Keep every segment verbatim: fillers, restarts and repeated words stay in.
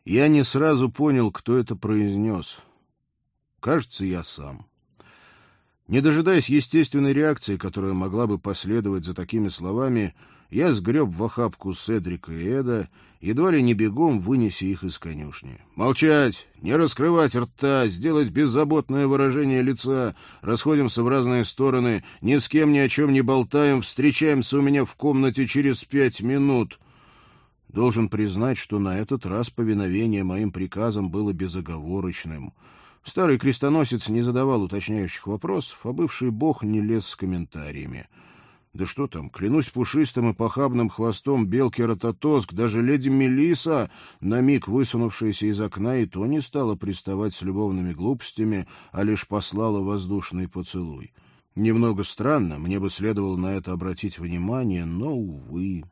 Я не сразу понял, кто это произнес. Кажется, я сам. Не дожидаясь естественной реакции, которая могла бы последовать за такими словами, я сгреб в охапку Седрика и Эда, едва ли не бегом вынеся их из конюшни. «Молчать! Не раскрывать рта! Сделать беззаботное выражение лица! Расходимся в разные стороны! Ни с кем ни о чем не болтаем! Встречаемся у меня в комнате через пять минут!» Должен признать, что на этот раз повиновение моим приказам было безоговорочным. Старый крестоносец не задавал уточняющих вопросов, а бывший бог не лез с комментариями. Да что там, клянусь пушистым и похабным хвостом белки Рототоск, даже леди Мелисса, на миг высунувшаяся из окна, и то не стала приставать с любовными глупостями, а лишь послала воздушный поцелуй. Немного странно, мне бы следовало на это обратить внимание, но, увы...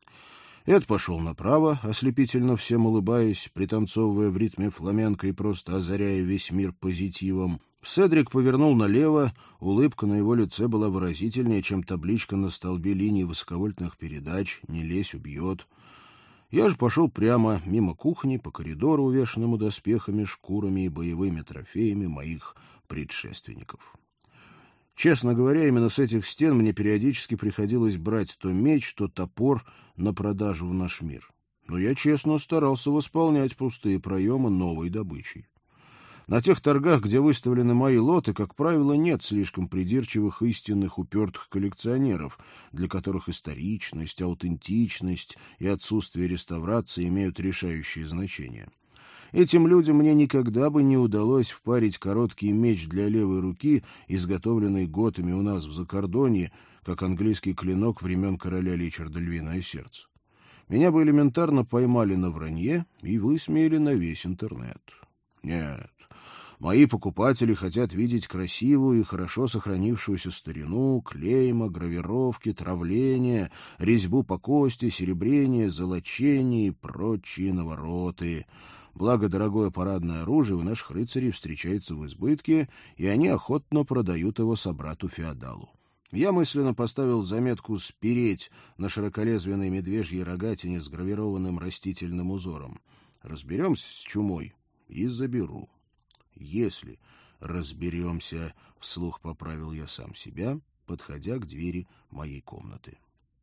Эд пошел направо, ослепительно всем улыбаясь, пританцовывая в ритме фламенко и просто озаряя весь мир позитивом. Седрик повернул налево, улыбка на его лице была выразительнее, чем табличка на столбе линий высоковольтных передач «Не лезь, убьет». Я же пошел прямо, мимо кухни, по коридору, увешанному доспехами, шкурами и боевыми трофеями моих предшественников. Честно говоря, именно с этих стен мне периодически приходилось брать то меч, то топор на продажу в наш мир. Но я честно старался восполнять пустые проемы новой добычей. На тех торгах, где выставлены мои лоты, как правило, нет слишком придирчивых, истинных, упертых коллекционеров, для которых историчность, аутентичность и отсутствие реставрации имеют решающее значение. Этим людям мне никогда бы не удалось впарить короткий меч для левой руки, изготовленный готами у нас в Закордонье, как английский клинок времен короля Ричарда Львиное Сердце. Меня бы элементарно поймали на вранье и высмеяли на весь интернет. Нет, мои покупатели хотят видеть красивую и хорошо сохранившуюся старину, клейма, гравировки, травления, резьбу по кости, серебрение, золочение и прочие навороты. Благо, дорогое парадное оружие у наших рыцарей встречается в избытке, и они охотно продают его собрату-феодалу. Я мысленно поставил заметку «спереть» на широколезвенной медвежьей рогатине с гравированным растительным узором. Разберемся с чумой и заберу. Если разберемся, — вслух поправил я сам себя, подходя к двери моей комнаты.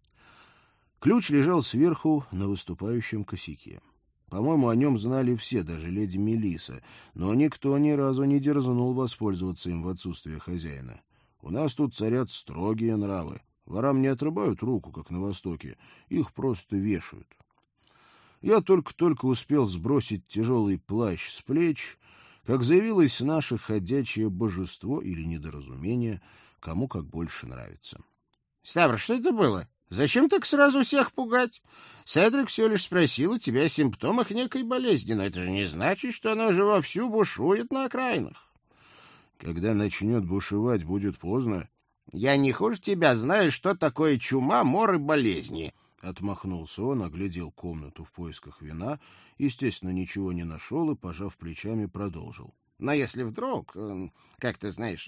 Ключ лежал сверху на выступающем косяке. По-моему, о нем знали все, даже леди Мелисса, но никто ни разу не дерзнул воспользоваться им в отсутствие хозяина. У нас тут царят строгие нравы. Ворам не отрубают руку, как на Востоке, их просто вешают. Я только-только успел сбросить тяжелый плащ с плеч, как заявилось наше ходячее божество или недоразумение, кому как больше нравится. — Ставр, что это было? Зачем так сразу всех пугать? Седрик все лишь спросил у тебя о симптомах некой болезни, но это же не значит, что она же вовсю бушует на окраинах. Когда начнет бушевать, будет поздно. Я не хуже тебя знаю, что такое чума, мор и болезни. Отмахнулся он, оглядел комнату в поисках вина, естественно, ничего не нашел и, пожав плечами, продолжил. Но если вдруг, как ты знаешь...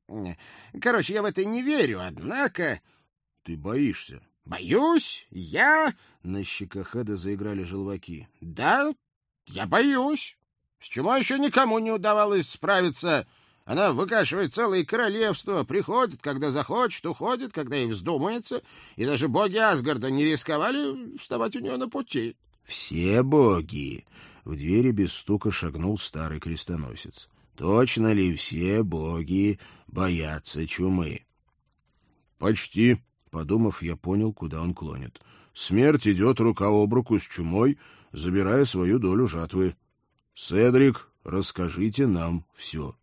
Короче, я в это не верю, однако... Ты боишься? Боюсь? Я... На щеках Эда заиграли желваки. Да, я боюсь. С чумой еще никому не удавалось справиться. Она выкашивает целые королевства, приходит, когда захочет, уходит, когда ей вздумается, и даже боги Асгарда не рисковали вставать у нее на пути. — Все боги! — в двери без стука шагнул старый крестоносец. — Точно ли все боги боятся чумы? — Почти. Подумав, я понял, куда он клонит. Смерть идет рука об руку с чумой, забирая свою долю жатвы. Седрик, расскажите нам все.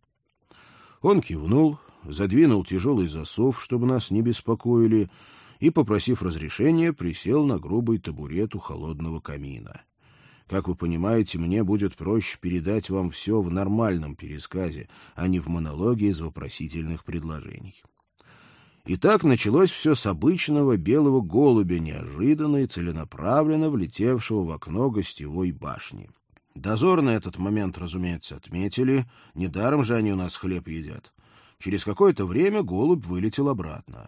Он кивнул, задвинул тяжелый засов, чтобы нас не беспокоили, и, попросив разрешения, присел на грубый табурет у холодного камина. Как вы понимаете, мне будет проще передать вам все в нормальном пересказе, а не в монологе из вопросительных предложений. И так началось все с обычного белого голубя, неожиданно и целенаправленно влетевшего в окно гостевой башни. Дозорные этот момент, разумеется, отметили, недаром же они у нас хлеб едят. Через какое-то время голубь вылетел обратно.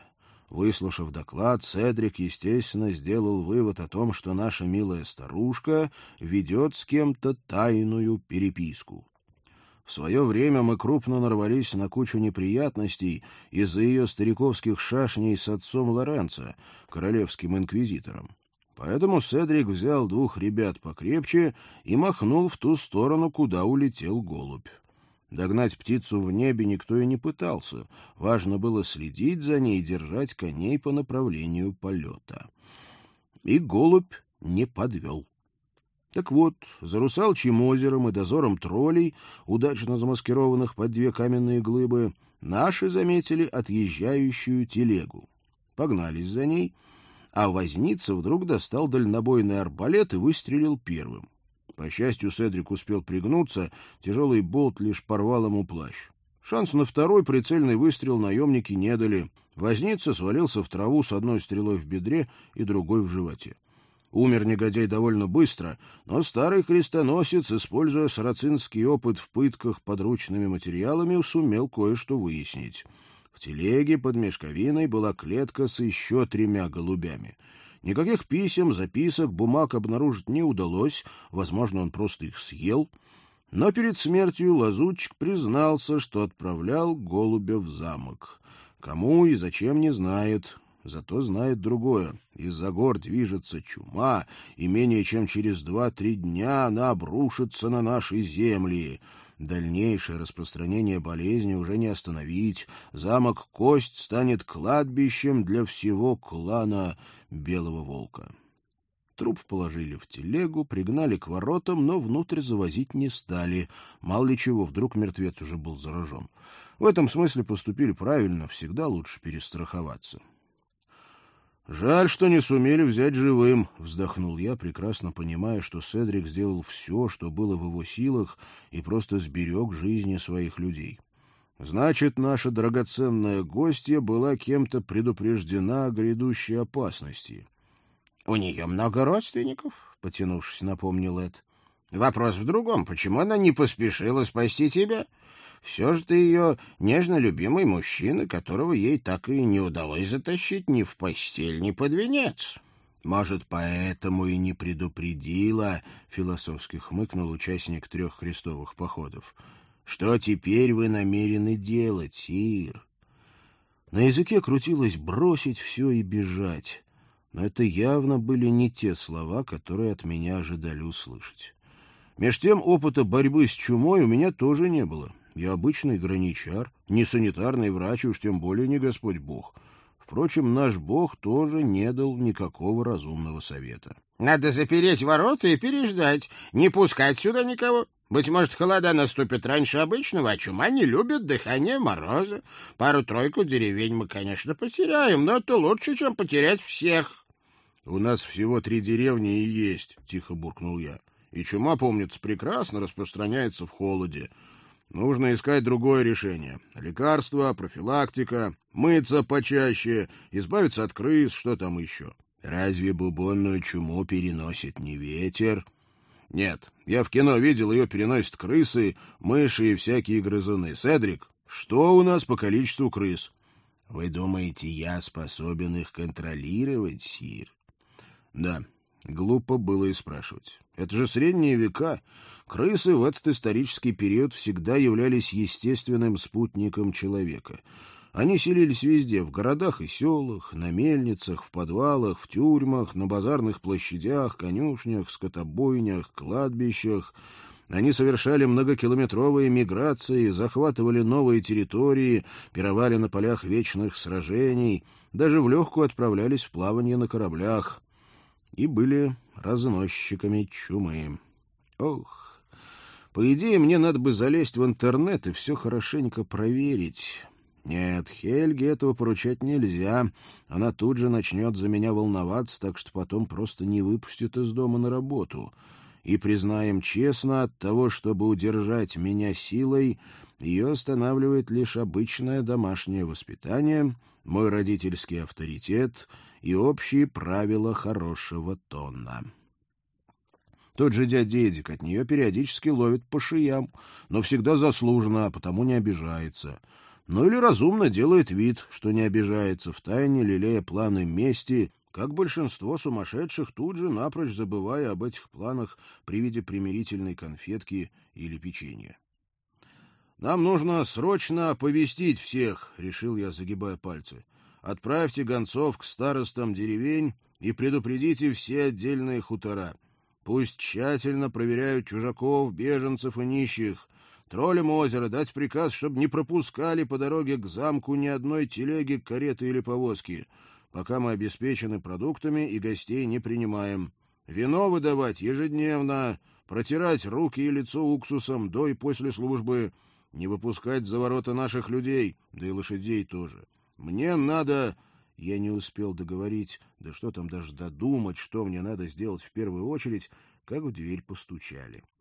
Выслушав доклад, Седрик, естественно, сделал вывод о том, что наша милая старушка ведет с кем-то тайную переписку. В свое время мы крупно нарвались на кучу неприятностей из-за ее стариковских шашней с отцом Лоренцо, королевским инквизитором. Поэтому Седрик взял двух ребят покрепче и махнул в ту сторону, куда улетел голубь. Догнать птицу в небе никто и не пытался. Важно было следить за ней и держать коней по направлению полета. И голубь не подвел. Так вот, за Русалчьим озером и дозором троллей, удачно замаскированных под две каменные глыбы, наши заметили отъезжающую телегу. Погнались за ней, а возница вдруг достал дальнобойный арбалет и выстрелил первым. По счастью, Седрик успел пригнуться, тяжелый болт лишь порвал ему плащ. Шанс на второй прицельный выстрел наемники не дали. Возница свалился в траву с одной стрелой в бедре и другой в животе. Умер негодяй довольно быстро, но старый крестоносец, используя сарацинский опыт в пытках подручными материалами, сумел кое-что выяснить. В телеге под мешковиной была клетка с еще тремя голубями. Никаких писем, записок, бумаг обнаружить не удалось, возможно, он просто их съел. Но перед смертью лазутчик признался, что отправлял голубя в замок. Кому и зачем не знает. Зато знает другое. Из-за гор движется чума, и менее чем через два-три дня она обрушится на наши земли. Дальнейшее распространение болезни уже не остановить. Замок Кость станет кладбищем для всего клана Белого Волка. Труп положили в телегу, пригнали к воротам, но внутрь завозить не стали. Мало ли чего, вдруг мертвец уже был заражен. В этом смысле поступили правильно, всегда лучше перестраховаться. «Жаль, что не сумели взять живым», — вздохнул я, прекрасно понимая, что Седрик сделал все, что было в его силах, и просто сберег жизни своих людей. Значит, наша драгоценная гостья была кем-то предупреждена о грядущей опасности. — У нее много родственников, — потянувшись, напомнил Эд. — Вопрос в другом. Почему она не поспешила спасти тебя? Все же ты ее нежно любимый мужчина, которого ей так и не удалось затащить ни в постель, ни под венец. — Может, поэтому и не предупредила, — философски хмыкнул участник трех крестовых походов. — Что теперь вы намерены делать, сир? На языке крутилось бросить все и бежать. Но это явно были не те слова, которые от меня ожидали услышать. Меж тем опыта борьбы с чумой у меня тоже не было. Я обычный граничар, не санитарный врач, уж тем более не Господь Бог. Впрочем, наш Бог тоже не дал никакого разумного совета. — Надо запереть ворота и переждать, не пускать сюда никого. Быть может, холода наступит раньше обычного, а чума не любит дыхание мороза. Пару-тройку деревень мы, конечно, потеряем, но это лучше, чем потерять всех. — У нас всего три деревни и есть, — тихо буркнул я. И чума, помнится, прекрасно распространяется в холоде. Нужно искать другое решение. Лекарства, профилактика, мыться почаще, избавиться от крыс, что там еще. Разве бубонную чуму переносит не ветер? Нет, я в кино видел, ее переносят крысы, мыши и всякие грызуны. Седрик, что у нас по количеству крыс? Вы думаете, я способен их контролировать, сир? Да, глупо было и спрашивать. Это же средние века. Крысы в этот исторический период всегда являлись естественным спутником человека. Они селились везде, в городах и селах, на мельницах, в подвалах, в тюрьмах, на базарных площадях, конюшнях, скотобойнях, кладбищах. Они совершали многокилометровые миграции, захватывали новые территории, пировали на полях вечных сражений, даже в легкую отправлялись в плавание на кораблях и были разносчиками чумы. Ох! По идее, мне надо бы залезть в интернет и все хорошенько проверить. Нет, Хельге этого поручать нельзя. Она тут же начнет за меня волноваться, так что потом просто не выпустит из дома на работу. И, признаем честно, от того, чтобы удержать меня силой, ее останавливает лишь обычное домашнее воспитание, мой родительский авторитет и общие правила хорошего тона. Тот же дядя Эдик от нее периодически ловит по шеям, но всегда заслуженно, а потому не обижается. Ну или разумно делает вид, что не обижается, втайне лелея планы мести, как большинство сумасшедших, тут же напрочь забывая об этих планах при виде примирительной конфетки или печенья. «Нам нужно срочно оповестить всех», — решил я, загибая пальцы. «Отправьте гонцов к старостам деревень и предупредите все отдельные хутора. Пусть тщательно проверяют чужаков, беженцев и нищих. Троллям озера дать приказ, чтобы не пропускали по дороге к замку ни одной телеги, кареты или повозки, пока мы обеспечены продуктами и гостей не принимаем. Вино выдавать ежедневно, протирать руки и лицо уксусом до и после службы, не выпускать за ворота наших людей, да и лошадей тоже. Мне надо...» Я не успел договорить, да что там даже додумать, что мне надо сделать в первую очередь, как в дверь постучали.